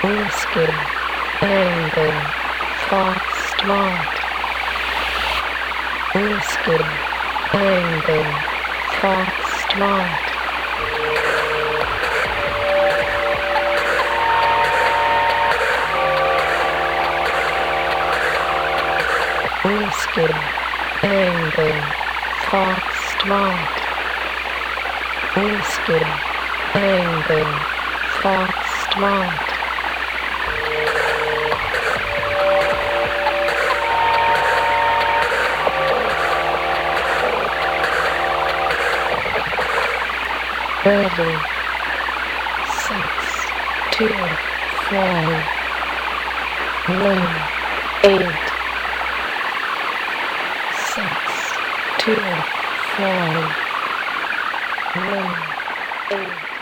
whiskey, anger, thoughts, smart. Whiskey, anger, thoughts, smart. Whiskey, anger, thoughts, smart. Whiskey, anger, thoughts, smart. Ready, 6, 2, 4, 1, 8, 6, 2, 4, 1, 8.